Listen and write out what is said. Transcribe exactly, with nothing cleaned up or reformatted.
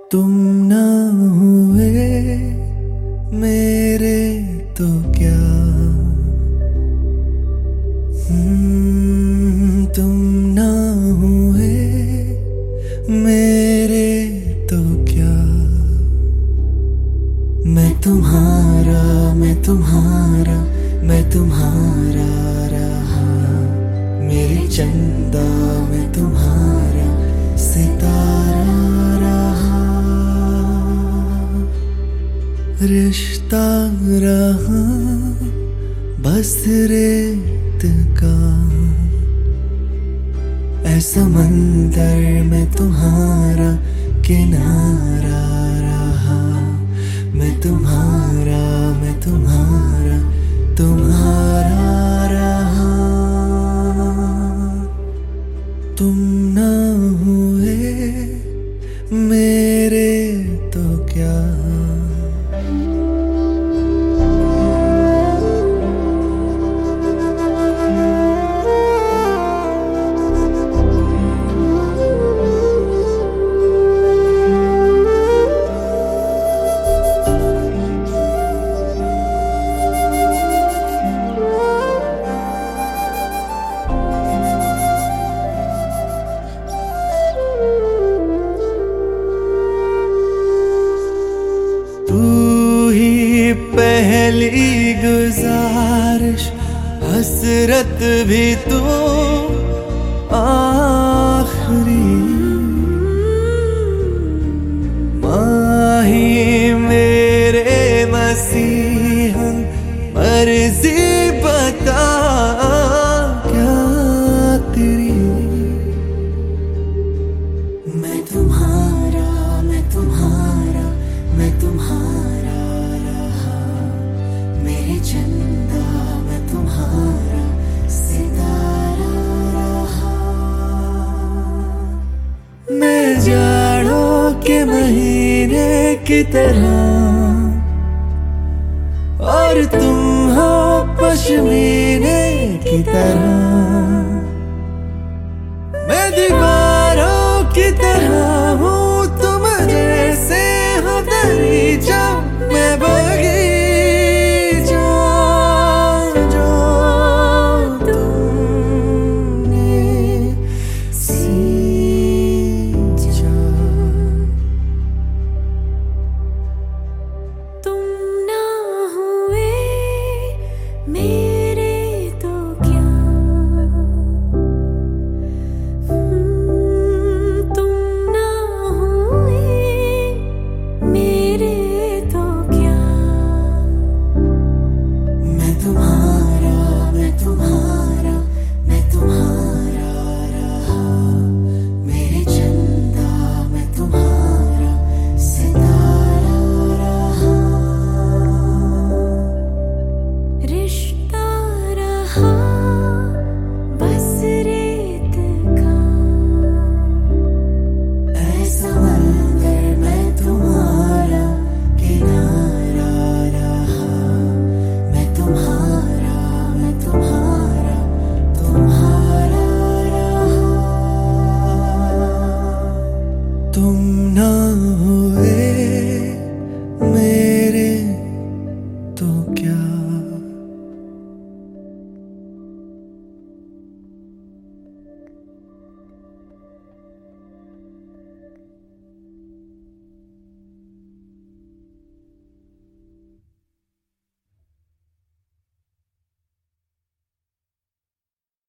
तुम ना हुए मेरे तो क्या, हम्म, तुम ना हुए मेरे तो क्या। मैं तुम्हारा मैं तुम्हारा मैं तुम्हारा रहा, मेरी चंदा मैं तुम्हारा सितारा रहा। रिश्ता रहा बस रेत का, ऐसा मंदिर में तुम्हारा किनारा रहा। मैं तुम्हारा मैं तुम्हारा तुम्हारा रहा। तुम ना हुए मेरे तो क्या। तू ही पहली गुजारिश, हसरत भी तू आखिरी। माही मेरे मसीहा, मर्जी बता क्या तेरी। मैं तुम्हारा मैं तुम्हारा मैं तुम्हारा रहा, मेरी चंदा मैं तुम्हारा सितारा रहा। मैं जाड़ों के महीने की तरह और तुम हो पश्मीने की तरह।